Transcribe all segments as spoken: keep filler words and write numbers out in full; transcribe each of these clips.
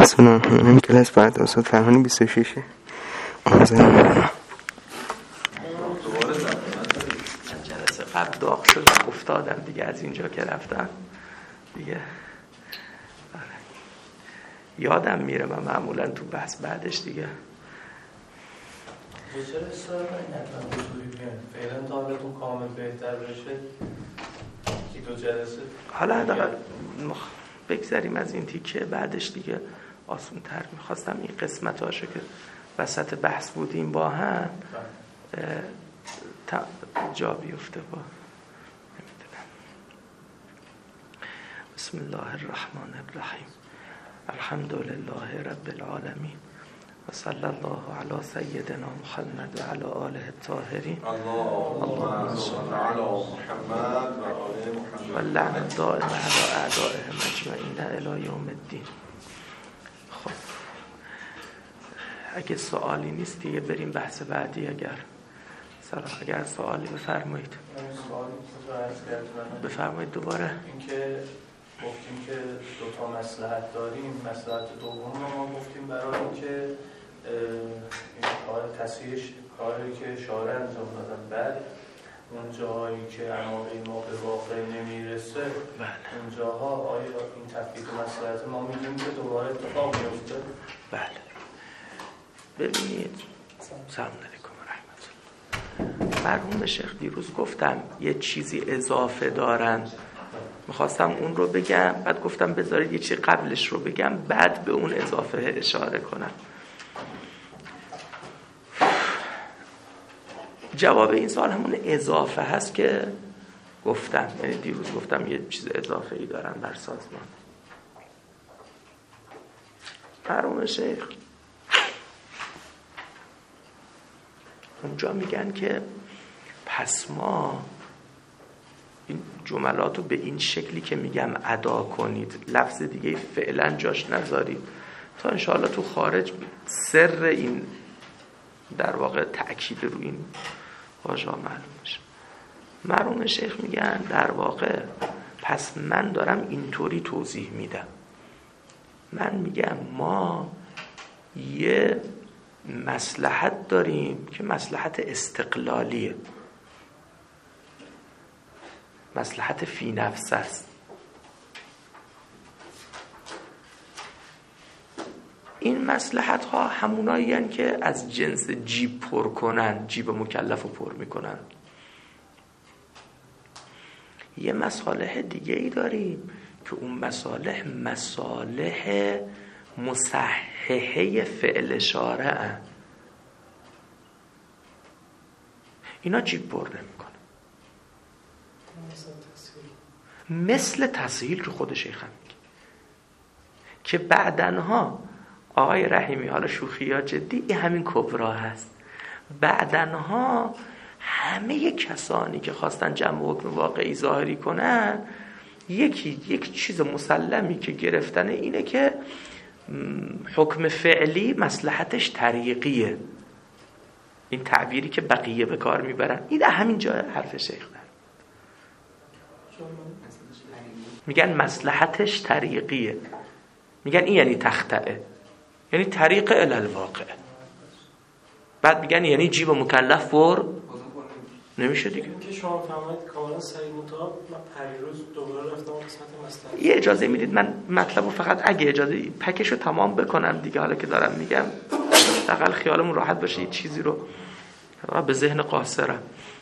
اصلا همین کلاس بعد استاد فرهانی بیست و شش آموزنده جلسه قبل داغ شد افتادم دیگه، از اینجا که رفتم دیگه یادم میره من معمولا تو بحث بعدش دیگه چرا اصرار نکردم بطوری بیان فعلا تا حالتون کامل بهتر بشه که دو جلسه حالا حداقل بگذاریم از این تیکه، بعدش دیگه آسون تر. میخواستم این قسمت هاشو که وسط بحث بودیم با هم تا جا بیفته با نمیدونم. بسم الله الرحمن الرحیم. الحمد لله رب العالمین و صلی الله علی سیدنا محمد و علی آله الطاهرین. اللهم صل علی محمد و آل محمد و لعن دائم علی اعدائهم اجمعین الی یوم الدین. خب اگه سوالی نیست دیگه بریم بحث بعدی. اگر سلام اگر سوالی بفرمایید. بفرمایید دوباره. اینکه گفتیم که دو تا مصلحت داریم، مصلحت دوم رو ما گفتیم برای اینکه این کار تصحیح کاری که شارع انجام دادن، بعد اون جاهایی که عماقی ما به واقع نمیرسه اون جاها آیا این تفکیک مصلحت ما میگیم که دوباره اتفاق میفته؟ بله ببینید، سلام علیکم و رحمت الله. مرحوم شیخ دیروز گفتم یه چیزی اضافه دارن، میخواستم اون رو بگم، بعد گفتم بذارید یه چیز قبلش رو بگم بعد به اون اضافه اشاره کنم. جواب این سوال همون اضافه هست که گفتم، یعنی دیروز گفتم یه چیز اضافه ای دارن بر سازمان. مرحوم شیخ اونجا میگن که پس ما این جملاتو به این شکلی که میگم ادا کنید، لفظ دیگه فعلا جاش نذارید تا انشاءالله تو خارج سر این در واقع تأکید رو این واژه معلوم بشه. مرحوم شیخ میگن در واقع پس من دارم اینطوری توضیح میدم، من میگم ما یه مصلحت داریم که مصلحت استقلالیه، مصلحت فی نفس است. این مصلحت ها همونایی هستند که از جنس جیب پر کنن، جیب مکلف رو پر میکنن. یه مصالح دیگه ای داریم که اون مصالح مصالح مصححه فعل شارع، اینا جیب پر نمیکنن. مثل تسهیل که خود شیخ هم میگه که بعدنها آقای رحیمی، حالا شوخی یا جدی، این همین کبرا هست، بعدنها همه کسانی که خواستن جمع حکم واقعی ظاهری کنن یکی یک چیز مسلمی که گرفتن اینه که حکم فعلی مصلحتش طریقیه. این تعبیری که بقیه به کار میبرن این همین جای حرف شیخ داره. میگن مصلحتش طریقیه، میگن این یعنی تخطئه، یعنی طریق الالواقع. بعد میگن یعنی جیب مکلف پر نمیشه دیگه. که شما فهمید کاملا صحیح مطابق. من پریروز دوباره رفتم قسمت مصلحت. یه اجازه میدید من مطلبو فقط اگه اجازه پکشو تمام بکنم دیگه، حالا که دارم میگم حداقل خیالمون راحت باشه یه چیزی رو به ذهن قاصرم.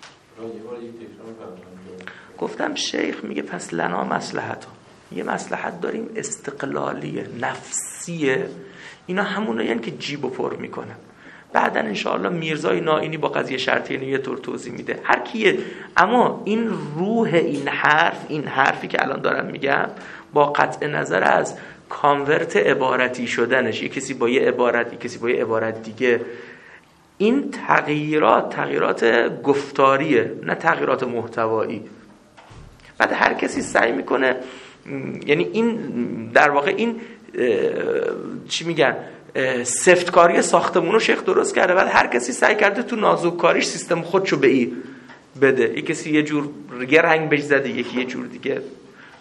گفتم شیخ میگه پس لنا مصلحت ها، یه مصلحت داریم استقلالیه نفسیه، اینا همونه یعنی که جیبو پر میکنن. بعدا انشاءالله میرزای نائینی با قضیه شرطی یه طور توضیح میده هر کیه. اما این روح این حرف، این حرفی که الان دارم میگم با قطع نظر از کانورت عبارتی شدنش، یه کسی با یه عبارت، یه کسی با یه عبارت دیگه، این تغییرات تغییرات گفتاریه نه تغییرات محتوایی. بعد هر کسی سعی میکنه، یعنی این در واقع این چی میگن سفتکاری ساختمونو شیخ درست کرده، بعد هر کسی سعی کرده تو نازککاریش سیستم خودشو به ای بده. یک کسی یه جور یه رنگ بهش زده، یکی یه جور دیگه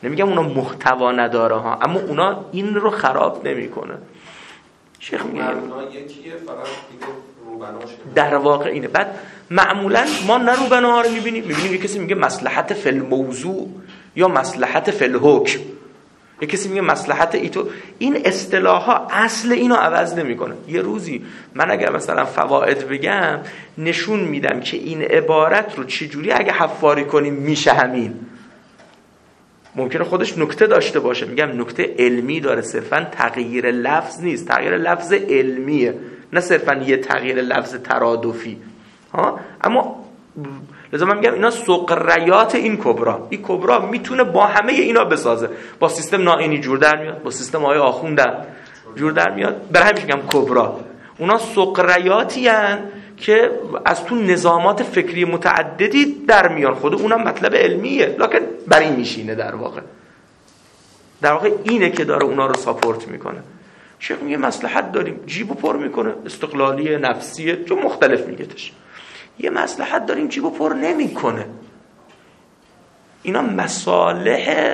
نمیگم اونا محتوا نداره ها، اما اونا این رو خراب نمیکنه. شیخ میگه اونا یکیه، فقط دیگه روبناش در واقع اینه. بعد معمولا ما نه روبناها رو میبینیم، میبینیم یه کسی میگه مصلحت فی الموضوع یا مصلحت فی الحکم، یه کسی میگه مصلحت ایتو. این اصطلاح ها اصل اینو عوض نمیکنه. یه روزی من اگر مثلا فواید بگم نشون میدم که این عبارت رو چجوری اگه حفاری کنیم میشه همین. ممکنه خودش نکته داشته باشه، میگم نکته علمی داره، صرفا تغییر لفظ نیست، تغییر لفظ علمیه، نه صرفا یه تغییر لفظ ترادفی ها. اما لذا من میگم اینا سقریات این کبرا. این کبرا میتونه با همه اینا بسازه، با سیستم نائینی جور در میاد، با سیستم آقای آخوندن جور در میاد. برای همین میگم کبرا. اونا سقریاتی ان که از تو نظامات فکری متعددی در میان، خود اونم مطلب علمیه لکن برای این میشینه. در واقع در واقع اینه که داره اونا رو ساپورت میکنه. شیخ میگه مصلحت داریم، جیبو پر میکنه، استقلالی نفسیه، چون مختلف میگهش. یه مصلحت داریم جیبو پر نمیکنه. اینا مصالح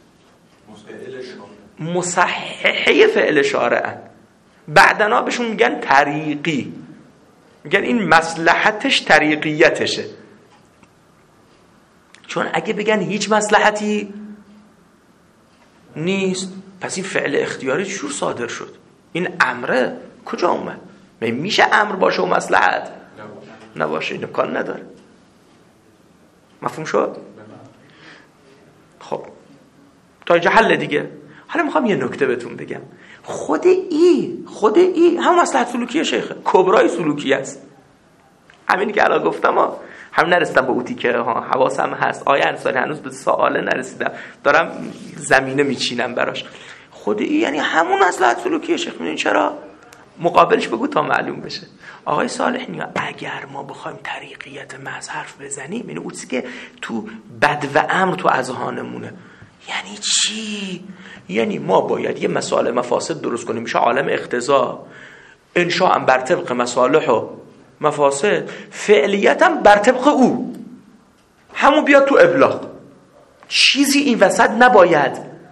مصححه فعل شارعن. بعدنا بهشون میگن طریقی، میگن این مصلحتش طریقیتشه. چون اگه بگن هیچ مصلحتی نیست، پس این فعل اختیاری چجور صادر شد؟ این امره کجا اومد؟ میشه امر باشه و مصلحت نباشه؟ این امکان نداره. مفهوم شد؟ خب تا اینجا حل دیگه. حالا میخوام یه نکته بهتون بگم. خود ای خود ای هم مصلحت سلوکیه شیخه، کبرای سلوکی است. همینی که الان گفتم ها، هم نرسیدم به اوتی که ها حواسم هست. آیا انصاری هنوز به سواله نرسیدم، دارم زمینه میچینم براش. خود ای یعنی همون مصلحت سلوکیه شیخ. میدونین چرا؟ مقابلش بگو تا معلوم بشه. آقای صالح نیا اگر ما بخوایم طریقیت محض حرف بزنیم، یعنی اوتی که تو بد و امر تو اذهانمونه، یعنی چی؟ یعنی ما باید یه مسائل مفاسد درست کنیم، میشه عالم اقتضا، انشاء بر طبق مصالح و مفاسد، فعلیت هم بر طبق او، همون بیاد تو ابلاغ. چیزی این وسط نباید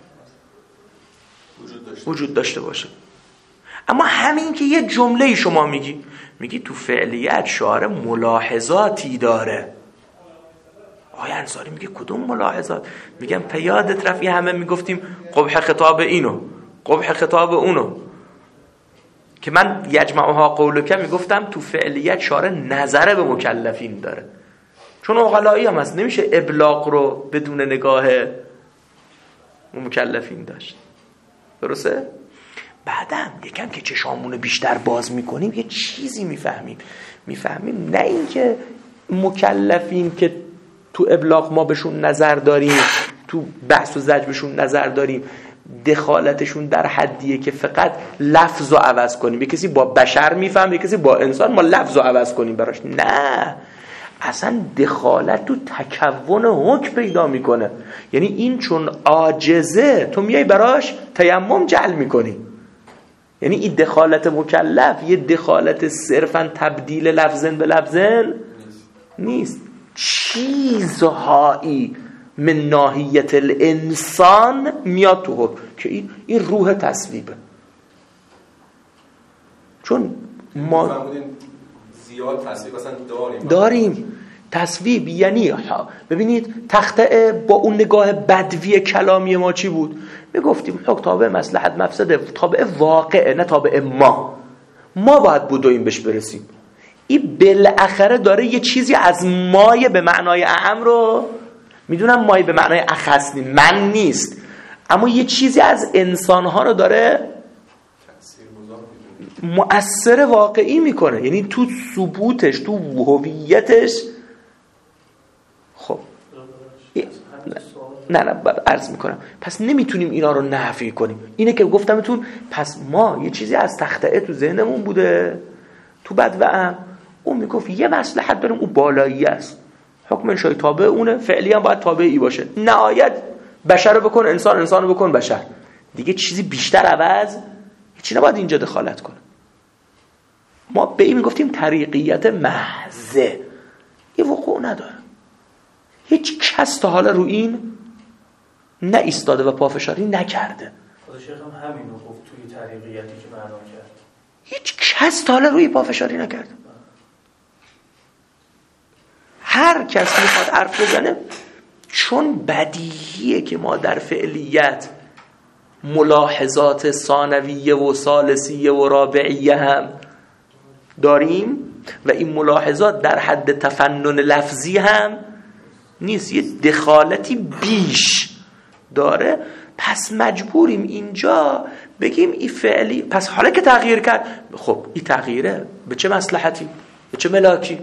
وجود داشته, وجود داشته باشه. اما همین که یه جمله شما میگی میگی تو فعلیت شارع ملاحظاتی داره. آقای انصاری میگه کدوم ملاحظات؟ میگم پیادت رفت همه میگفتیم قبح خطاب اینو، قبح خطاب اونو، که من یجمعها قولکه میگفتم تو فعلیت شارع نظره به مکلفین داره، چون عقلایی هم هست، نمیشه ابلاغ رو بدون نگاه مکلفین داشت. درسته؟ بعدم یکم که چشامونو بیشتر باز میکنیم یه چیزی میفهمیم میفهمیم نه اینکه مکلفین که تو ابلاغ ما بهشون نظر داریم، تو بحث و زجر بهشون نظر داریم، دخالتشون در حدیه که فقط لفظ رو عوض کنیم. یه کسی با بشر میفهم، یه کسی با انسان، ما لفظ رو عوض کنیم براش. نه، اصلا دخالت تو تکون حکم پیدا میکنه. یعنی این چون عاجزه تو میای براش تیمم جعل میکنی. یعنی این دخالت مکلف یه دخالت صرفا تبدیل لفظن به لفظن نیست. چیزهایی من ناحیت الانسان میاد تو حکم که این این روح تصویبه. چون ما زیاد تصویب اصلا داریم داریم تصویب. یعنی ببینید تخته با اون نگاه بدوی کلامی ما چی بود؟ میگفتیم حکم تابع مصلحت مفسده، تابع واقعه، نه تابع ما. ما باید بدویم بهش برسیم. این بالاخره داره یه چیزی از مایه به معنای اعم رو، میدونم مایه به معنای اخص نیست، من نیست، اما یه چیزی از انسانها رو داره مؤثر واقعی میکنه. یعنی تو ثبوتش، تو هویتش. خب نه نه بعد عرض میکنم. پس نمیتونیم اینا رو نفی کنیم. اینه که گفتمتون پس ما یه چیزی از تخته تو ذهنمون بوده تو بد و ام، اون میگفت یه مصلحت داریم، اون بالایی است، حکم شای تابع اونه، فعلی هم باید تابعی باشه. نهایت بشر رو بکن انسان، انسان رو بکن بشر، دیگه چیزی بیشتر عوض هیچی نباید اینجا دخالت کنه. ما به این میگفتیم طریقیت محضه. یه وقوع نداره. هیچ کس تا حالا رو این نه ایستاده و پافشاری نکرده. خود شیخ هم همینو گفت توی طریقیتی که معنا کرد. هیچ کس تا حالا روی پافشاری نکرده. هر کس میخواد حرف بزنه، چون بدیهیه که ما در فعلیت ملاحظات ثانویه و ثالثیه و رابعیه هم داریم و این ملاحظات در حد تفنن لفظی هم نیست، یه دخالتی بیش داره. پس مجبوریم اینجا بگیم این فعلی، پس حالا که تغییر کرد، خب این تغییره به چه مصلحتی؟ به چه ملاکی؟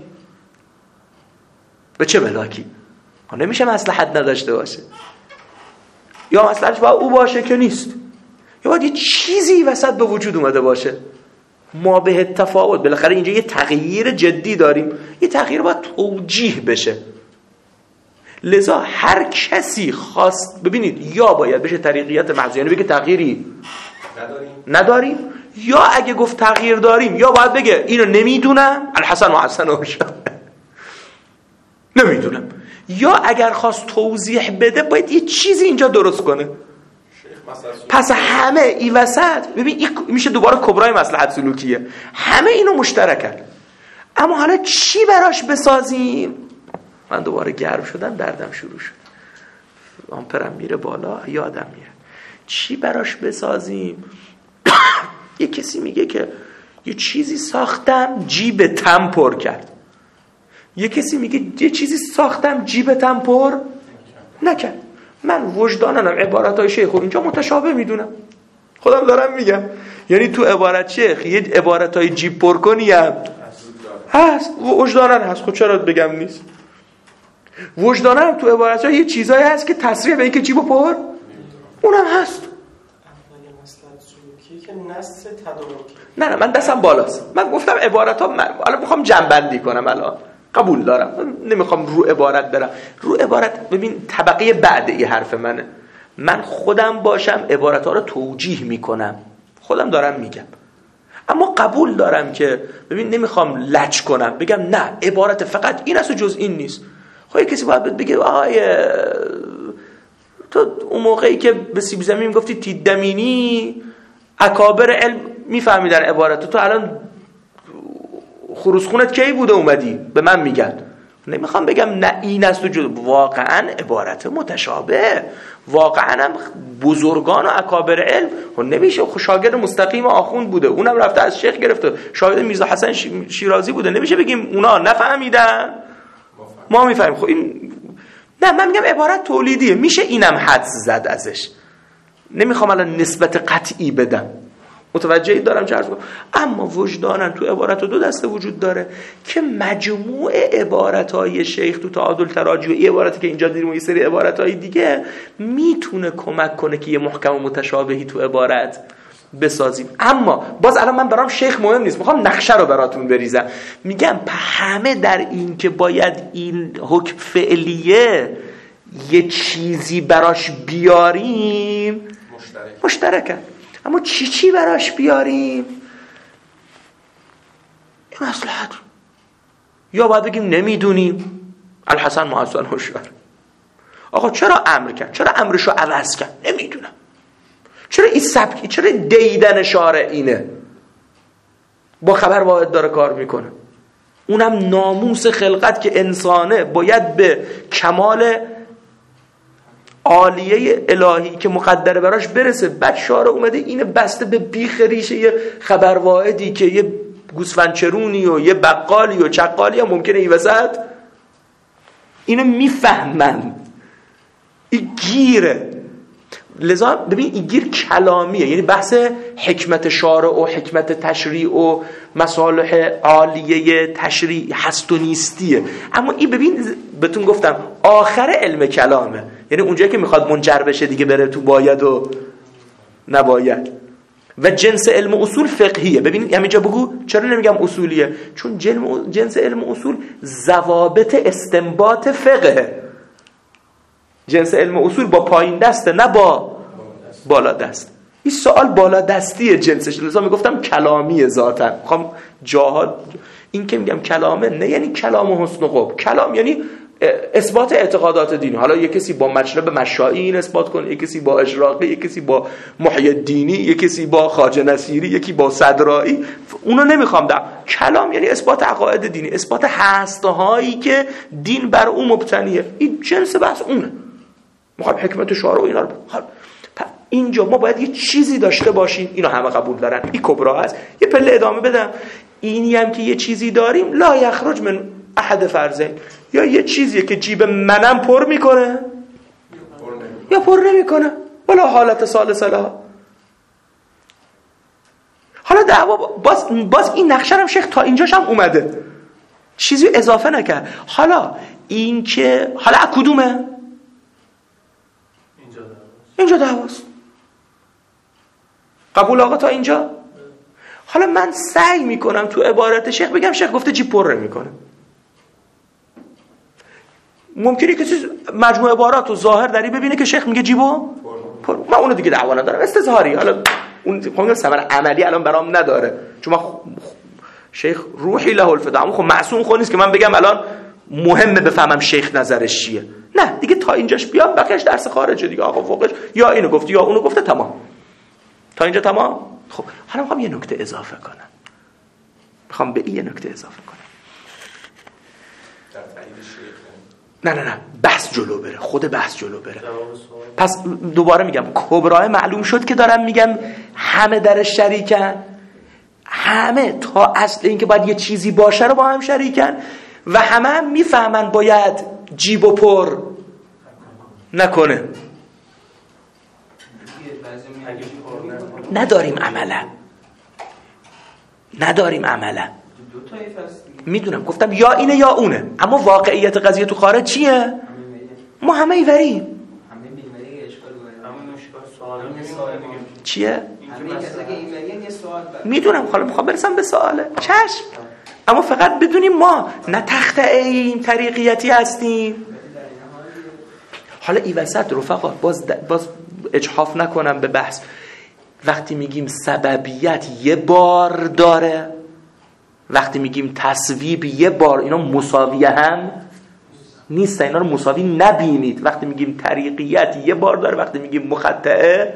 به چه ملاکی؟ نمیشه مصلحت نداشته باشه، یا مصلحتش باید او باشه که نیست، یا باید یه چیزی وسط به وجود اومده باشه. ما به تفاوت، بالاخره اینجا یه تغییر جدی داریم، یه تغییر باید توجیه بشه. لذا هر کسی خواست، ببینید، یا باید بشه طریقیت محض، یعنی بگه تغییری نداریم نداریم، یا اگه گفت تغییر داریم، یا باید بگه اینو نمیدونم، الحسن و حسن و نمیدونم، یا اگر خواست توضیح بده باید یه چیزی اینجا درست کنه. پس همه این وسط، ببین این میشه دوباره کبرای مصلحت سلوکیه، همه اینو مشترکن. اما حالا چی براش بسازیم؟ من دوباره گرم شدم، دردم شروع شد، آمپرم میره بالا، یادم میره چی براش بسازیم. یه کسی میگه که یه چیزی ساختم جیب تم پر کرد، یه کسی میگه یه چیزی ساختم جیب تم پر نکرد. من وجدانم عبارتای شیخ اینجا متشابه میدونم، خودم دارم میگم، یعنی تو عبارت شیخ یه عبارتای جیب پر کنی هم هست، وجدانم هست، خود چرا بگم نیست؟ وجدانم تو عبارتای یه چیزایی هست که تصریح به این که جیب پر اونم هست. اول مصلحت سلوکی که نص تدارکی. نه نه من دستم بالاست، من گفتم عبارت ها، من حالا میخوام جنبندی کنم، الان قبول دارم، نمیخوام رو عبارت برم. رو عبارت ببین طبقه بعد این حرف منه، من خودم باشم عبارت ها رو توجیه میکنم، خودم دارم میگم، اما قبول دارم که ببین نمیخوام لج کنم بگم نه عبارت فقط این است و جز این نیست. خب کسی باید بگه آهای تو اون موقعی که به سیب زمین میگفتی تیدمینی اکابر علم میفهمیدن عبارت، تو الان خروسخونت کی بوده اومدی به من میگن؟ نمیخوام بگم نه این است و جز، واقعا عبارت متشابه، واقعا هم بزرگان و اکابر علم نمیشه، شاگرد مستقیم آخوند بوده، اونم رفته از شیخ گرفته، شاگرد میرزا حسن شیرازی بوده، نمیشه بگیم اونا نفهمیدن ما میفهمیم. خب این نه، من میگم عبارت تولیدیه، میشه اینم حدس زد ازش، نمیخوام الان نسبت قطعی بدم، متوجهی دارم چه عرض کنم. اما وجدانن تو عبارت دو دسته وجود داره که مجموع عبارتهای شیخ تو تعادل تراجع و این عبارتی که اینجا دیدیم و یه سری عبارتهای دیگه میتونه کمک کنه که یه محکم و متشابهی تو عبارت بسازیم. اما باز الان من برام شیخ مهم نیست، میخوام نقشه رو براتون بریزم. میگم همه در این که باید این حکم فعلیه یه چیزی براش بیاریم مشترک مشترکه، اما چی چی براش بیاریم؟ این مصلحت. یا باید بگیم نمیدونیم، الحسن محسن هوشیار، آقا چرا امر کرد، چرا امرشو عوض کرد؟ نمیدونم. چرا این سبکی، چرا دیدن شارع اینه، با خبر واحد داره کار میکنه، اونم ناموس خلقت که انسانه باید به کمال عالیه الهی که مقدره براش برسه، بعد شارع اومده اینه بسته به بیخ ریشه یه خبر واحدی که یه گوسفندچرونی و یه بقالی و چقالی هم ممکنه این وسط اینو میفهمن، این گیره. لذا ببین این گیر کلامیه، یعنی بحث حکمت شارع و حکمت تشریع و مصالح عالیه تشریع هست و نیستیه. اما این ببین بهتون گفتم آخر علم کلامه، یعنی اونجایی که میخواد منجر بشه دیگه بره تو باید و نباید. و جنس علم اصول فقهیه. ببینید همینجا بگو چرا نمیگم اصولیه، چون جنس علم اصول ضوابط استنباط فقهه. جنس علم اصول با پایین دسته نه با بالا دست. این سوال بالا دستیه جنسش، لذا میگفتم کلامیه ذاتن. میخوام جاها این که میگم کلامه نه یعنی کلام حسن و قب، کلام یعنی اثبات اعتقادات دینی. حالا یک کسی با مشرب مشائی این اثبات کنه، یک کسی با اشراقی، یک کسی با محی الدینی، یک کسی با خواجه نصیری، یکی با صدرایی. اونو نمیخوام در کلام یعنی اثبات عقاید دینی، اثبات هستهایی که دین بر اون مبتنیه. این جنس بحث اونه. میخوام حکمت شارع و اینا رو بخوام. اینجا ما باید یه چیزی داشته باشیم، اینو همه قبول دارن، این کبرا هست. یه پله ادامه بدم، اینی هم که یه چیزی داریم لا یخرج من احد فرضین، یا یه چیزیه که جیب منم پر میکنه یا پر نمیکنه، ولا حالت ثالثه لها. حالا دعوا باز باز این نقشه هم شیخ تا اینجاش هم اومده، چیزی اضافه نکرد. حالا این که حالا کدومه؟ اینجا دعواست. اینجا دعواست. قبول آقا تا اینجا؟ حالا من سعی میکنم تو عبارت شیخ بگم شیخ گفته جیب پر نمیکنه. ممکنه کسی مجموع عبارات و ظاهر داری ببینه که شیخ میگه جیبو پر. من اونو دیگه دعوا ندارم، استظهاری. حالا اون خب ثمر عملی الان برام نداره، چون من شیخ روحی له الفداء، خب معصوم خود نیست که من بگم الان مهمه بفهمم شیخ نظرش چیه. نه دیگه تا اینجاش بیام، بقیه‌اش درس خارجه دیگه. آقا فوقش یا اینو گفت یا اونو گفته، تمام. تا اینجا تمام. خب حالا میخوام یه نکته اضافه کنم. میخوام به این یه نکته اضافه کنم. نه نه نه بحث جلو بره، خود بحث جلو بره. پس دوباره میگم کبرای معلوم شد که دارم میگم همه درش شریکن، همه تا اصل این که باید یه چیزی باشه رو با هم شریکن و همه هم میفهمن باید جیب و پر نکنه. نداریم عملا نداریم عملا میدونم گفتم یا اینه یا اونه، اما واقعیت قضیه تو خارج چیه؟ ما همه ایوریم. چیه؟ میدونم. حالا میخوام برسم به سواله، چشم. اما فقط بدونیم ما نه تخته این طریقیتی هستیم. حالا ای وسط رفقا باز, باز اجحاف نکنم به بحث، وقتی میگیم سببیت یه بار داره، وقتی میگیم تصویب یه بار، اینا مساویه هم نیست، اینا رو مساوی نبینید. وقتی میگیم طریقیت یه بار داره، وقتی میگیم مخطئه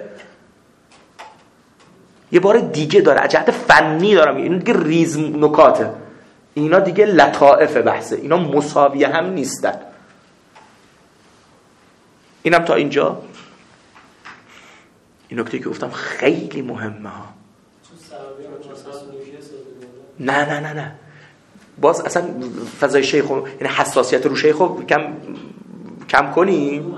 یه بار دیگه داره. جهت فنی دارم، این دیگه ریز نکاته، اینا دیگه لطائف بحثه، اینا مساویه هم نیستن. اینم تا اینجا. این نکته که گفتم خیلی مهمه ها. نه نه نه نه باز اصلا فضای شیخ و یعنی حساسیت رو شیخ رو کم کم کنیم.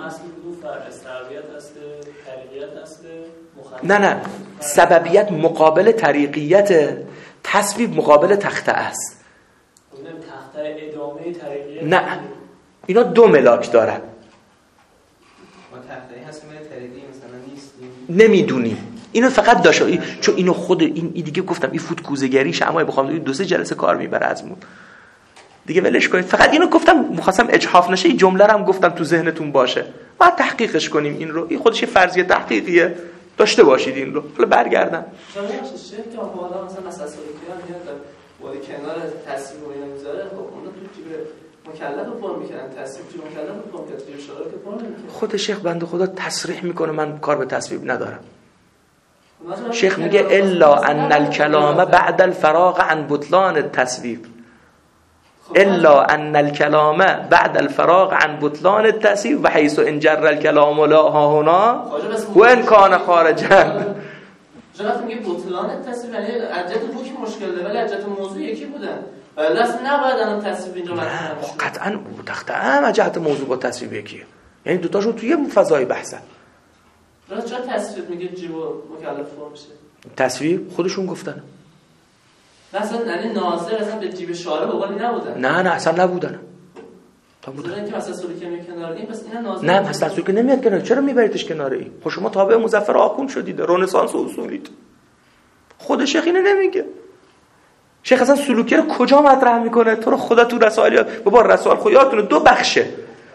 نه نه سببیت مقابل طریقیت، تصویب مقابل تخته است. تخته ادامه طریقیت. نه اینا دو ملاک دارن. ما تخته هست که طریقی مثلا نیستیم، نمیدونیم. اینو فقط داشته چون اینو خود این دیگه گفتم این فوت کوزه‌گریش، اما بخوام دو سه جلسه کار میبره ازمون دیگه، ولش کنید. فقط اینو گفتم می‌خواستم اجحاف نشه، این جمله رو هم گفتم تو ذهنتون باشه، باید تحقیقش کنیم این رو. این خودش یه فرضیه تحقیقیه، داشته باشید این رو. حالا برگردم چون چه که حالا مثلا مسئله کردن میاد با کنار تصویر و اینا میذاره، خب اون تو جیب مکلف رو پر می‌کنن، تصویر جیب مکلف رو پر می‌کنن، جیب شارع که پر نمی‌کنه. خود شیخ بنده خدا تصریح میکنه من کار به تصویب ندارم. شیخ میگه الا ان الکلام بعد الفراغ عن بطلان التصویب، الا ان الکلام بعد الفراغ عن بطلان التصویب و حيث انجر الكلام لا ها هنا و ان کان خارجا. جناب میگه بطلان التصویب یعنی عدد حکم مشکل داره ولی عدد موضوع یکی بودن، ولی اصلا نباید الان تصویب اینجا مطرح بشه. قطعا تختم جهت موضوع با تصویب یکیه، یعنی دو تاشون توی فضای بحثن. راست چرا تصویب میگه جیب مکلف فرم میشه؟ تصویب خودشون گفتن. مثلا یعنی ناظر اصلا به جیب شارع بقولی نبودن. نه نه اصلا نبودن. تا بودن اینکه مثلا سلوکی میاد کنار این، پس اینا ناظر. نه مثلا سلوکی نمیاد کنار، چرا میبریدش کنار این؟ خب شما تابع مظفر آخوند شدید، رنسانس و اصولید. خود شیخ اینو نمیگه. شیخ اصلا سلوکی رو کجا مطرح میکنه؟ تو رو خدا تو رسائل بابا رسائل خودتون دو بخشه.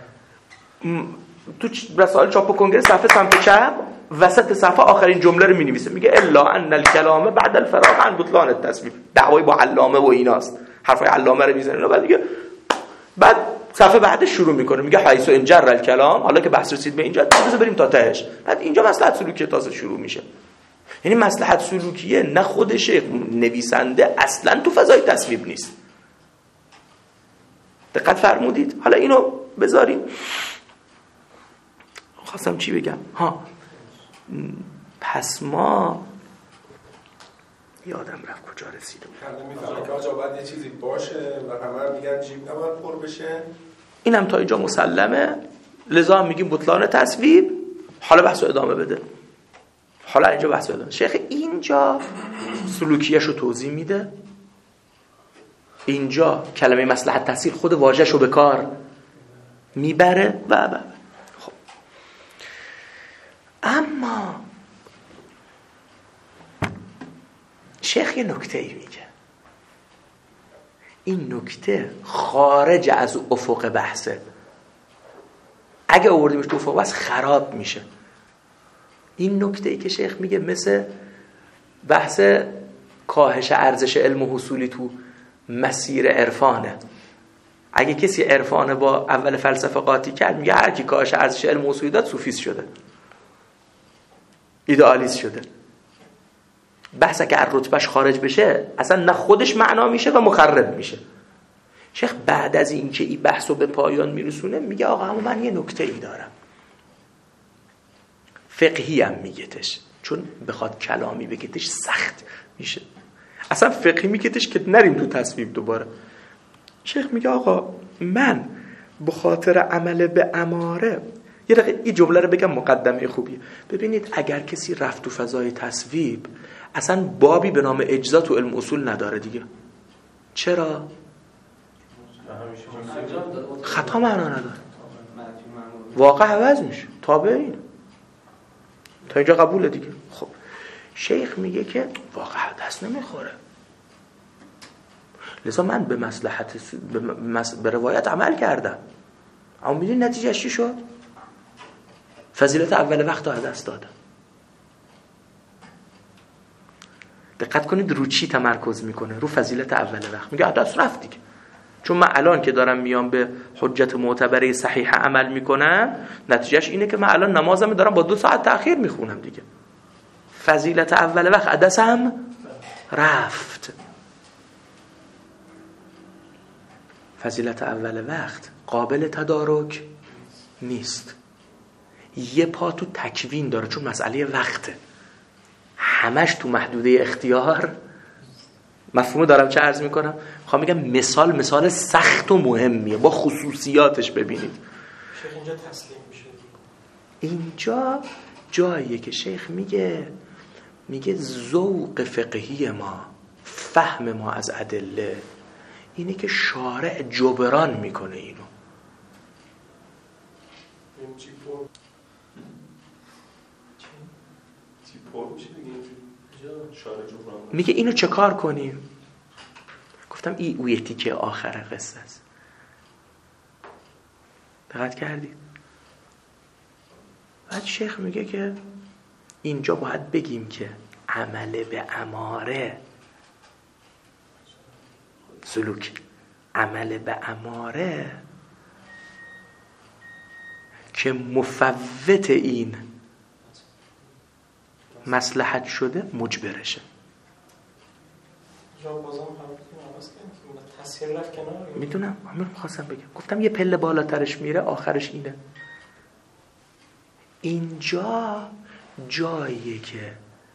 تو رسائل چاپ و کنگره صفحه سمت چپ وسط صفحه آخرین جمله رو می‌نویسه، میگه الا ان الکلام بعد الفراغ عن بطلان التصویب. دعوای با علامه و ایناست، حرفای علامه رو میزنه. بعد دیگه بعد صفحه بعدش شروع میکنه میگه حیث ان جر الکلام، حالا که بحث رسید به اینجا بذار بریم تا تهش. بعد اینجا مصلحت سلوکیه تازه شروع میشه. یعنی مصلحت سلوکیه نه خود شیخ نویسنده اصلا تو فضای تصویب نیست. دقت فرمودید؟ حالا اینو بذاریم. خواستم چی بگم؟ ها پس ما یادم رفت کجا رسیدم. میفهمه که آجا باید یه چیزی باشه و همه میگن جیب نباید پر بشه. اینم تا اینجا مسلمه، لذا میگیم بطلان تصویب. حالا بحثو ادامه بده. حالا اینجا بحثو ادامه. شیخ اینجا سلوکیه‌شو توضیح میده. اینجا کلمه مصلحت تحصیل خود واژه‌شو به کار میبره و و خب اما شیخ یه نکته‌ای میگه. این نکته خارج از افق بحثه. اگه آوردیمش تو افق بحث خراب میشه. این نکته‌ای که شیخ میگه مثل بحث کاهش ارزش علم و حصولی تو مسیر عرفانه. اگه کسی عرفانه با اول فلسفه قاطی کرد میگه هر کی کاهش ارزش علم و حصولی داد صوفیست شده، ایدئالیست شده. بحث که از رتبهش خارج بشه اصلا نه خودش معنا میشه و مخرب میشه. شیخ بعد از این که این بحثو به پایان میرسونه میگه آقا اما من یه نکته ای دارم، فقهی هم میگهتش، چون بخواد کلامی بگهتش سخت میشه. اصلا فقهی میگهتش که نریم تو تصویب دوباره. شیخ میگه آقا من به خاطر عمل به اماره، یه دقیقه این جمله رو بگم مقدمه خوبیه. ببینید اگر کسی رفت تو فضای تصویب اصلا بابی به نام اجزا تو علم اصول نداره دیگه. چرا؟ خطا معنا نداره، واقع عوض میشه، تابع این تا اینجا قبوله دیگه. خب شیخ میگه که واقع دست نمیخوره، لذا من به مصلحت به, مس... به روایت عمل کردم. اما میدونی نتیجه چی شد؟ فضیلت اول وقت رو از دست دادم. دقت کنید رو چی تمرکز میکنه؟ رو فضیلت اول وقت. میگه دست رفت دیگه، چون من الان که دارم میام به حجت معتبره صحیح عمل میکنم نتیجهش اینه که من الان نمازم دارم با دو ساعت تأخیر میخونم دیگه. فضیلت اول وقت عدسم رفت. فضیلت اول وقت قابل تدارک نیست. یه پا تو تکوین داره چون مسئله وقته، همش تو محدوده اختیار. مفهومو دارم چه عرض میکنم؟ میخوام میگم مثال مثال سخت و مهمیه، با خصوصیاتش ببینید. شیخ اینجا تسلیم میشه. اینجا جاییه که شیخ میگه میگه ذوق فقهی ما، فهم ما از ادله اینه که شارع جبران میکنه اینو. این چی پر چی پر میشه دیگه اینجا شارع جبران میگه اینو چه کار کنیم؟ گفتم این اوی تیکه آخر قصه است. دقت کردید؟ بعد شیخ میگه که اینجا باید بگیم که عمل به اماره سلوک، عمل به اماره که مفوت این مصلحت شده مجبرشه. یا بازم تاثیر رفت کنار. میدونم، همین خواستم بگم. گفتم یه پله بالاترش میره آخرش اینه. اینجا جاییه که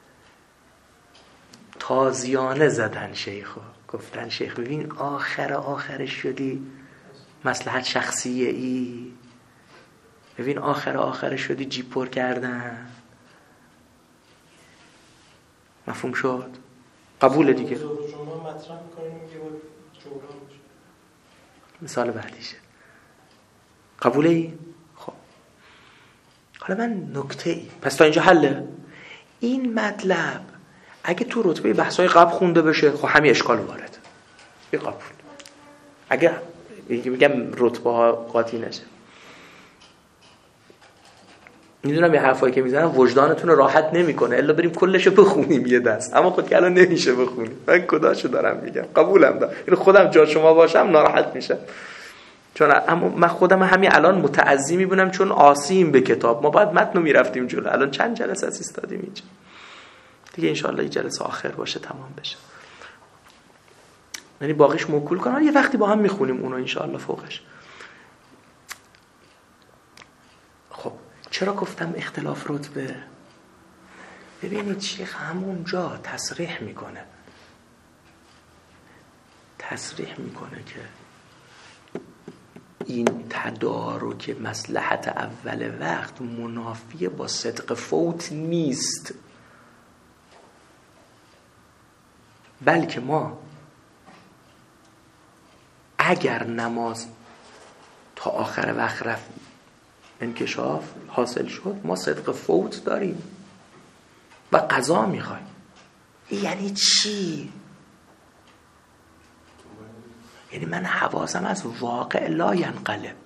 تازیانه زدن شیخو، گفتن شیخ ببین آخر آخرش شدی مصلحت شخصیه ای، ببین آخر آخرش شدی جیب پر کردن. مفهوم شد؟ قبول دیگه. جمله مطرح می‌کنیم میگه با جبران میشه. مثال بعدیشه. قبوله ای؟ خب حالا من نکته ای پس تا اینجا حله. این مطلب اگه تو رتبه بحث‌های قبل خونده بشه خب همین اشکال وارد این قبول. اگه میگم رتبه ها قاطی نشه، میدونم یه حرفایی که میزنم وجدانتون رو راحت نمیکنه الا بریم کلشو بخونیم یه دست، اما خود که الان نمیشه بخونیم. من کداشو دارم میگم، قبولم دارم، این خودم جا شما باشم ناراحت میشم. چون اما من خودم همین الان متعزی میبونم چون آسیم به کتاب، ما بعد متن رو میرفتیم جلو، الان چند جلسه از ایستادیم اینجا دیگه، انشاءالله این جلسه آخر باشه تمام بشه، یعنی باقیش موکول کنم یه وقتی با هم میخونیم اونو انشاءالله فوقش. خب چرا گفتم اختلاف رتبه؟ ببینید شیخ همونجا تصریح میکنه تصریح میکنه که این تدارک مصلحت اول وقت منافی با صدق فوت نیست، بلکه ما اگر نماز تا آخر وقت رفت انکشاف حاصل شد، ما صدق فوت داریم و قضا میخوایم. یعنی چی؟ یعنی من حواسم از واقع لا ینقلب،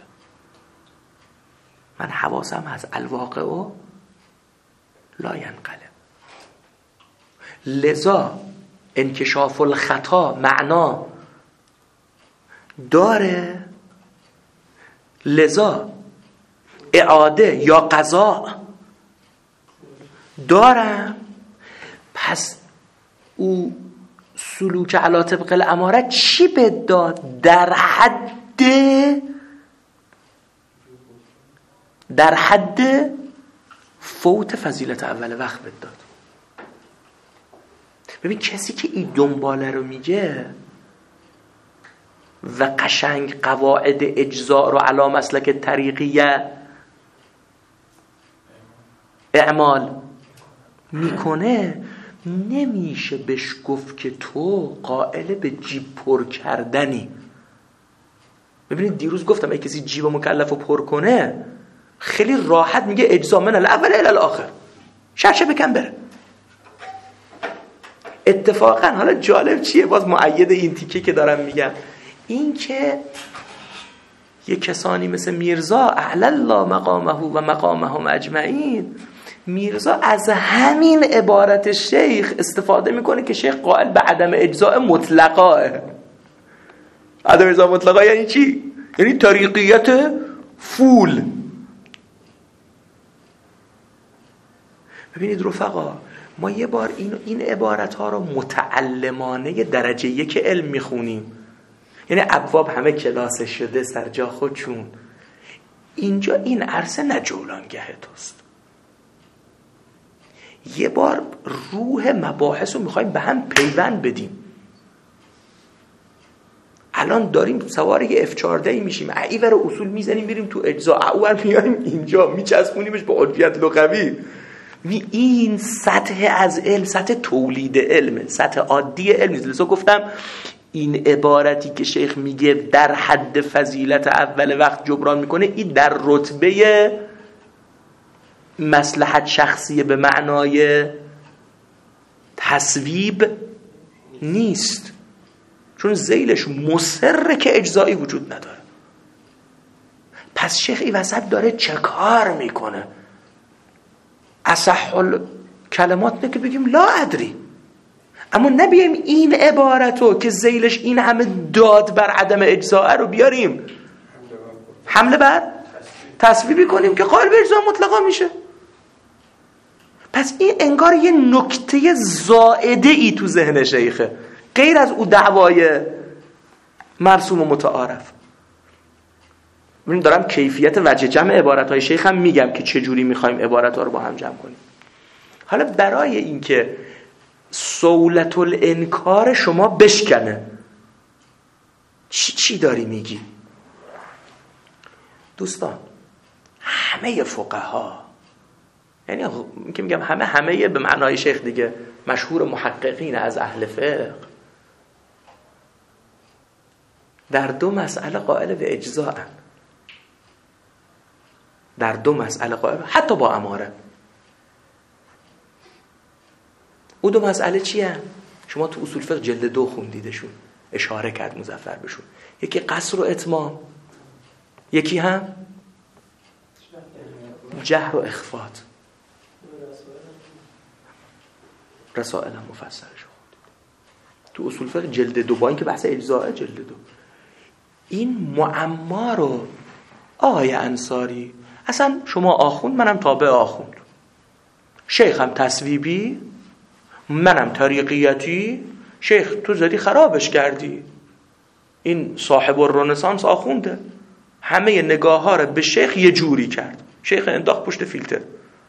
من حواسم از الواقع و لا ینقلب. لذا انکشاف الخطا معنا داره، لذا اعاده یا قضا داره. پس او سلوک علی طبق الاماره چی بداد؟ در حد در حد فوت فضیلت اول وقت بداد. ببین کسی که این دنباله رو میگه و قشنگ قواعد اجزاء رو علی مسلک طریقیه اعمال میکنه، نمیشه بهش گفت که تو قائل به جیب پر کردنی. ببینید دیروز گفتم اگه کسی جیب مکلف رو پر کنه خیلی راحت میگه اجزا من الاول الی الاخر، شرشه بکن بره. اتفاقا حالا جالب چیه، باز مؤید این تیکه که دارم میگم، این که یه کسانی مثل میرزا اعلی الله مقامه و مقامهم اجمعین، میرزا از همین عبارت شیخ استفاده میکنه که شیخ قائل به عدم اجزاء مطلقه. عدم اجزاء مطلقه یعنی چی؟ یعنی طریقیت فول. ببینید رفقا، ما یه بار این این عبارت ها رو متعلمانه درجه یک علم میخونیم، یعنی ابواب همه کلاس شده سر جا خودشون. اینجا این عرصه نه جولانگه توست. یه بار روح مباحث رو میخوایم به هم پیوند بدیم. الان داریم سوار یه اف چهارده میشیم، ایور اصول میزنیم بریم تو اجزا، اول میایم اینجا میچسبونیمش به عرفیت لغوی. این سطح از علم سطح تولید علم، سطح عادی علم نیست. لذا گفتم این عبارتی که شیخ میگه در حد فضیلت اول وقت جبران میکنه، این در رتبه مصلحت شخصیه به معنای تصویب نیست، چون ذیلش مصر که اجزایی وجود نداره. پس شیخ این وسط داره چه کار میکنه؟ اصح کلمات نه که بگیم لا ادری، اما نبیم این عبارتو که ذیلش این همه داد بر عدم اجزاء رو بیاریم حمله بر تصویبی کنیم که قائل به اجزاء مطلقا میشه. پس این انگار یه نکته زائده ای تو ذهن شیخه، غیر از او دعوای مرسوم و متعارف. من دارم کیفیت وجه جمع عبارتهای شیخ هم میگم که چجوری میخوایم عبارتها رو با هم جمع کنیم. حالا برای اینکه سولت الانکار شما بشکنه، چی چی داری میگی؟ دوستان همه فقها، یعنی که میگم همه همه به معنای شیخ دیگه، مشهور محققین از اهل فقه، در دو مسئله قائل به اجزاء، در دو مسئله قائل، حتی با اماره. او دو مسئله چی هست؟ شما تو اصول فقه جلد دو خوندیدشون، اشاره کرد مظفر بشون. یکی قصر و اتمام، یکی هم جهر و اخفات. رسائل هم مفصلش خوندید تو اصول فقه جلد دو، با اینکه بحث اجزاء جلد دو. این معما رو آقای انصاری، اصلا شما آخوند منم تابع آخوند، شیخم تصویبی منم طریقیتی، شیخ تو زدی خرابش کردی. این صاحب الرنسانس آخونده، همه نگاه ها رو به شیخ یه جوری کرد، شیخ انداخت پشت فیلتر.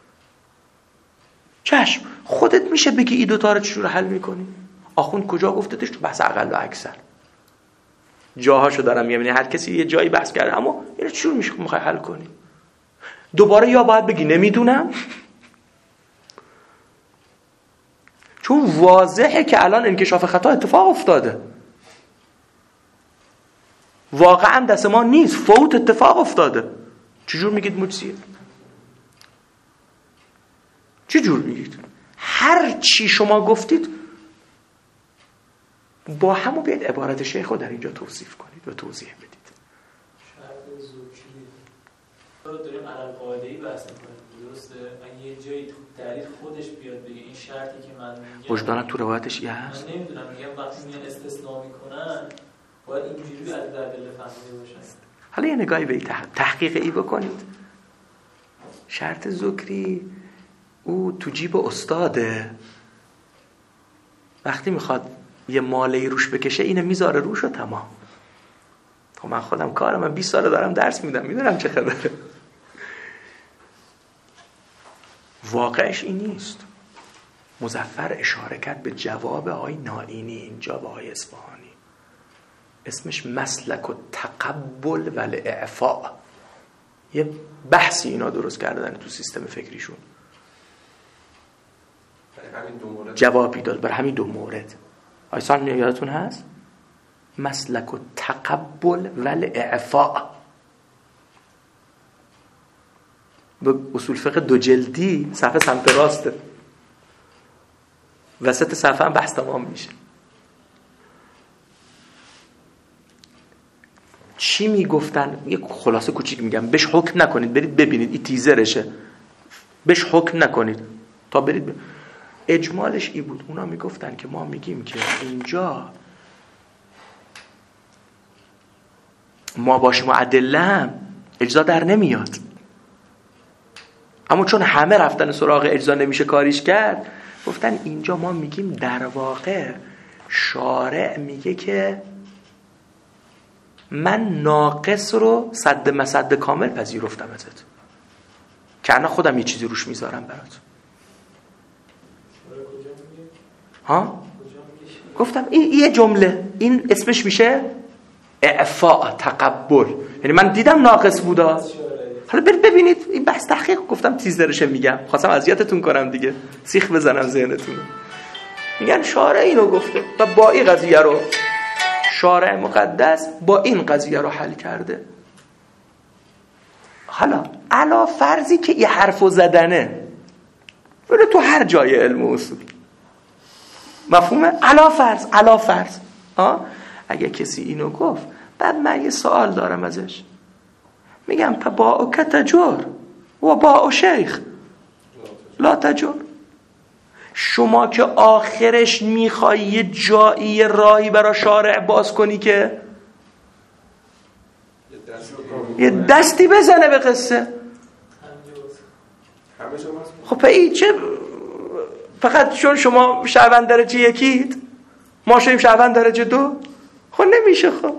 چشم، خودت میشه بگی این دوتا رو چجور حل میکنی؟ آخوند کجا گفتتش؟ تو بحث اقل و اکثر جاهاشو دارم میگم، یعنی هر کسی یه جایی بحث کرده، اما اینو چجور میشه میخوای حل کنی؟ دوباره یا باید بگی نمیدونم، چون واضحه که الان انکشاف خطا اتفاق افتاده، واقعا دست ما نیست، فوت اتفاق افتاده. چجور میگید مجزیه؟ چجور میگید؟ هر چی شما گفتید با همو بیاید عبارت شیخ رو در اینجا توصیف کنید و توضیح بدید. شرط زوکی رو داریم علل قاعده‌ای بحث می‌کنیم، درسته؟ اگه یه جایی دلیل خودش بیاد بگه این شرطی که من میگم وجدانت تو روایتش یه هست؟ من نمیدونم، میگم وقتی میان استثناء میکنن باید اینجوری از در دل فهمیده باشن. حالا یه نگاهی به تحقیق ای بکنید. شرط ذکری او تو جیب استاده، وقتی میخواد یه مالی روش بکشه اینه میذاره روش و تمام. خب من خودم کارم، من بیست ساله دارم درس میدم، میدونم چه خبره. واقعش این نیست. مظفر اشاره کرد به جواب آقای نائینی اینجا به آقای اصفهانی، اسمش مسلک و تقبل و الاعفاء. یه بحثی اینا درست کردن تو سیستم فکریشون، جوابی داد برای همین دو مورد. آیسان یادتون هست؟ مسلک و تقبل و الاعفاء. به اصول فقه دو جلدی صفحه سمت راسته، وسط صفحه هم بحث تمام میشه. چی میگفتن؟ یک خلاصه کوچیک میگم، بهش حکم نکنید، برید ببینید، این تیزرشه، بهش حکم نکنید تا برید ب... اجمالش ای بود. اونا میگفتن که ما میگیم که اینجا ما باشیم و ادله هم اجزا در نمیاد، اما چون همه رفتن سراغ اجزا نمیشه کاریش کرد، گفتن اینجا ما میگیم در واقع شارع میگه که من ناقص رو صد مسد کامل پذیرفتم ازت، که انا خودم یه چیزی روش میذارم برات. ها؟ گفتم این یه جمله، این اسمش میشه اعفاء، تقبل. یعنی من دیدم ناقص بودا، حالا برید ببینید. این بحث تحقیق گفتم تیزرشه میگم، خواستم اذیتتون کنم دیگه، سیخ بزنم ذهنتون. میگن شارع اینو گفته و با این قضیه رو شارع مقدس با این قضیه رو حل کرده. حالا علا فرضی که یه حرفو زدنه، ولی تو هر جای علم و اصول مفهومه؟ علا فرض، علا فرض. آه؟ اگه کسی اینو گفت، بعد من یه سوال دارم ازش، میگم پا باعو که تجور و باعو شیخ لا تجور. شما که آخرش میخوای یه جایی راهی برای شارع باز کنی که یه دستی بزنه به قصه، خب پایی چه فقط چون شما شهروند درجه یکید ما شویم شهروند درجه دو؟ خب نمیشه. خب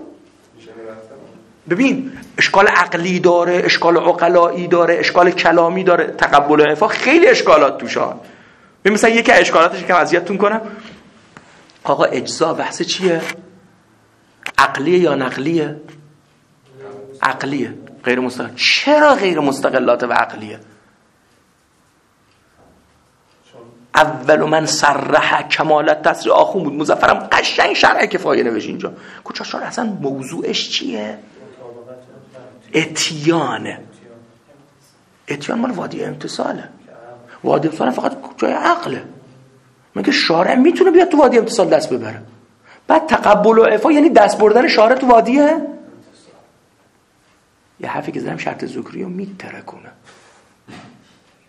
ببین اشکال عقلی داره، اشکال عقلایی داره، اشکال کلامی داره. تقبل و اعفاء خیلی اشکالات توش هست. مثلا یکی از اشکالاتش که اذیتتون کنم، آقا اجزا بحث چیه؟ عقلیه یا نقلیه؟ عقلیه. غیر مستقل. چرا غیر مستقلات و عقلیه؟ اول من صرح کمالت تصریح آخون بود. مظفرم قشنگ شرح کفایه نوشت اینجا. کجا شرح اصلا موضوعش چیه؟ اتیانه. اتیان مال وادی امتصاله. وادی امتصال فقط جای عقله. مگه شارع میتونه بیاد تو وادی امتصال دست ببره؟ بعد تقبل و اعفا یعنی دست بردن شارع تو وادیه؟ یه حرفی که زدم شرط ذکری رو میترکونه.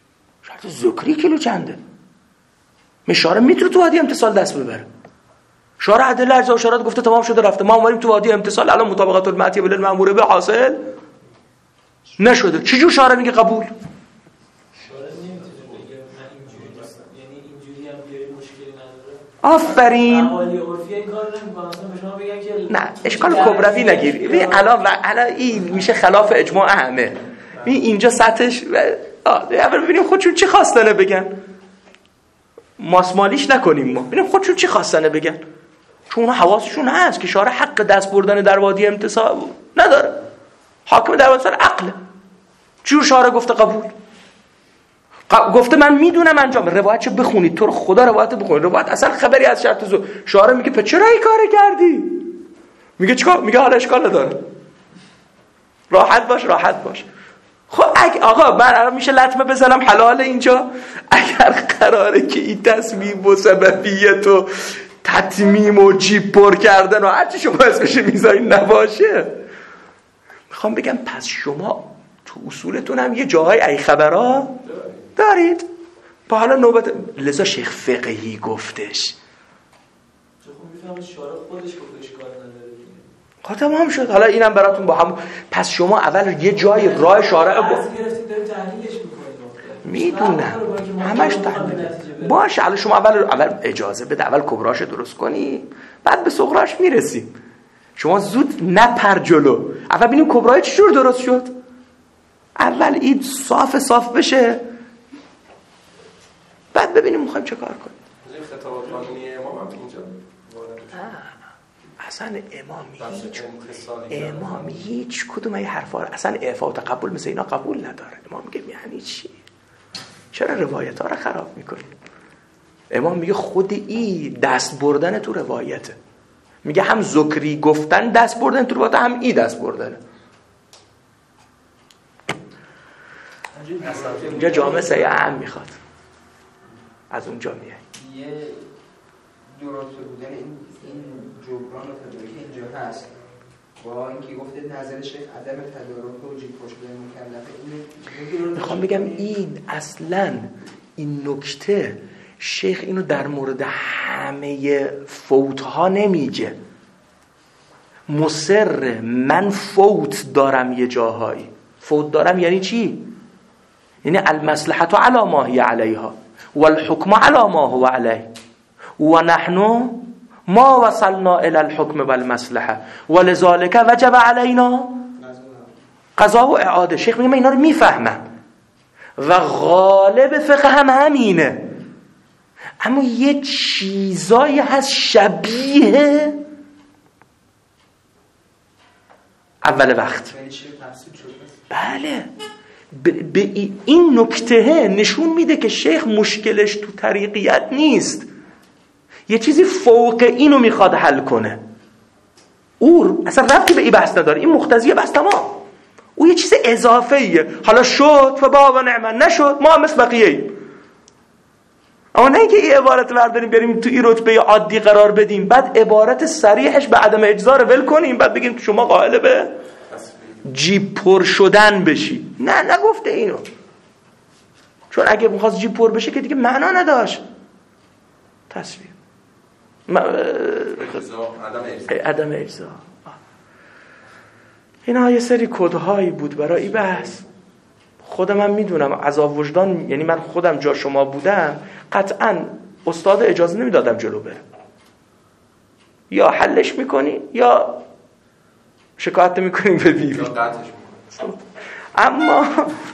شرط ذکری کیلو چنده؟ مشاره میتونه تو وادی امتصال دست ببره. شارع ادله ارجاء و اشارات گفته تمام شده رفته، ما اومدیم تو وادی امتثال، الان مطابقت المعطیه بالمأمور به حاصل نشده. چه جور شارع میگه قبول؟ شارع نمیتونه بگه من اینجوری نیستم، یعنی اینجوری هم بیاری مشکلی نداره. آفرین. احوالی عرفی این کار نمیکنه، مثلا به شما بگن که نه اشکال کبروی نگیر. ببین الان الان این میشه خلاف اجماع همه. ببین اینجا سطحش اول ببینیم خودشون چی خواستنه بگن، ماسمالیش نکنیم، ما ببینیم خودشون چی خواستنه بگن، چون اونا حواسشون هست که شارع حق دست بردن در وادی امتثال نداره، حاکم در وادی عقله. چجور شارع گفته قبول؟ گفته من میدونم انجام. روایت چه بخونید، تو رو خدا روایت بخونید. روایت اصلا خبری از شرط زو. شارع میگه پس چرا این کارو کردی؟ میگه چیکار؟ میگه حالا اشکال نداره، راحت باش راحت باش. خب اگه آقا من الان میشه لطمه بزنم حلال اینجا؟ اگر قراره که این تصمیم و سببیت و تتمیم و جیب پر کردن و هرچی شما اسمش میذارین نباشه، میخوام بگم پس شما تو اصولتون هم یه جاهای ای خبرها دارید. با حالا نوبت لذا شیخ فقهی گفتش، چون میفهمم شارع خودش گفتش کار نداره. خب تمام شد. حالا اینم براتون با هم. پس شما اول یه جای راه شارع با میدونم همش تحلیل باشه. حالا شما اول اول اجازه بده، اول کبراش درست کنی، بعد به صغراش میرسیم. شما زود نپر جلو، اول ببینیم کبرای چجور درست شد، اول این صاف صاف بشه، بعد ببینیم میخوایم چه کار کنیم. خطابات قانونی امام هم اینجا اصلا امام هیچ امام هیچ کدوم این حرفا اصلا اعفا و تقبل مثل اینا قبول نداره. امام میگه یعنی چی؟ چرا روایت ها رو خراب میکنی؟ امام میگه خود ای دست بردن تو روایته. میگه هم ذکری گفتن دست بردن تو روایت، هم ای دست بردن. اینجا جامعه سیاه هم میخواد، از اونجا میه یه درست بودن این این جبران و تدارک اینجا هست، با اینکه گفته نظر شیخ عدم تدارک و جیب شدن مکلفه. میخوام بگم این اصلا این نکته شیخ اینو در مورد همه فوتها نمیگه. مصر من فوت دارم یه جاهایی. فوت دارم یعنی چی؟ یعنی المصلحة علی ما هی علیها والحکم علی ما هو علیه و نحن ما وصلنا الى الحکم والمصلحه ولذلك وجب علینا قضا و اعاده. شیخ میگه من اینا رو میفهمم و غالب فقه هم همینه، اما یه چیزایی هست شبیه اول وقت. بله به این نکته نشون میده که شیخ مشکلش تو طریقیت نیست، یه چیزی فوق اینو میخواد حل کنه. او اصلا ربطی به این بحث نداره، این مقتضیه بحث تمام. او یه چیز اضافه ایه. حالا شد و بابا نعمت، نشد ما هم مثل بقیه ایم. اما نه که این عبارت برداریم بریم تو این رتبه عادی قرار بدیم، بعد عبارت صریحش به عدم اجزا رو ول کنیم، بعد بگیم شما قائل به جیب پر شدن بشی. نه نگفته اینو، چون اگه می‌خواست جیب پر بشه که دیگه معنا نداشت. تصویر م... عدم اجزا. اینا یه سری کدهایی بود برای این بحث. خودم هم میدونم عذاب وجدان، یعنی من خودم جا شما بودم قطعا استاد اجازه نمیدادم جلو بره، یا حلش میکنی یا شکایت میکنیم به بیبی، اما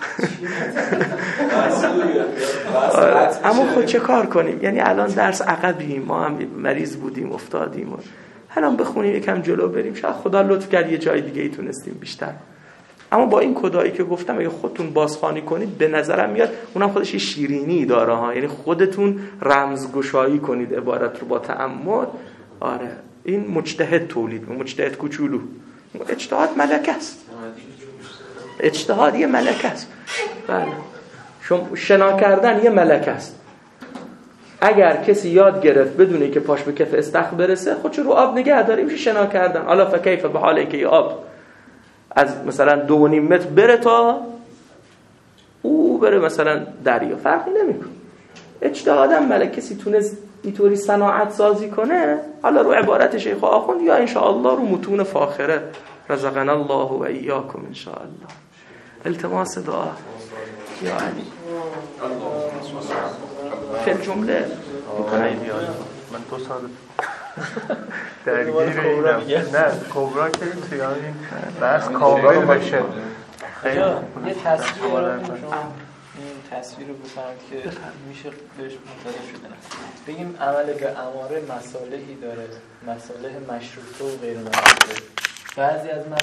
اما خود چه کار کنیم؟ یعنی الان درس عقبیم، ما هم مریض بودیم افتادیم، الان بخونیم یکم جلو بریم، شاید خدا لطف کرد یه جای دیگه ای تونستیم بیشتر. اما با این کدایی که گفتم اگه خودتون بازخوانی کنید به نظرم میاد اونم خودش یه شیرینی داره ها، یعنی خودتون رمزگشایی کنید عبارت رو با تأمل. آره این مجتهد تولید، مجتهد کوچولو. اجتهاد ملکه است، اجتهاد یه ملکه است. بله شما شنا کردن یه ملکه است. اگر کسی یاد گرفت بدونه که پاش به کف استخر برسه خودش رو آب نگه داره، میشه شنا کردن. حالا فکیف به حال اینکه آب از مثلا دو و نیم متر بره تا او بره مثلا دریا، فرقی نمیکنه. اجتهادم ملک. کسی تونست اینطوری صناعت سازی کنه، حالا رو عبارت شیخ آخوند یا انشاءالله رو متون فاخره رزقنا الله و ایاکم انشاءالله. التماس دعا یا علی فی الجمله من دو سال درگیر اینم. نه کبرا که توی این بحث کامل بشه. خیلی یه تصویر رو این تصویر رو بفرمایید که میشه بهش مطالعه شدن. بگیم عمل به اماره مصالحی داره، مصالح مشروطه و غیر مشروطه. بعضی از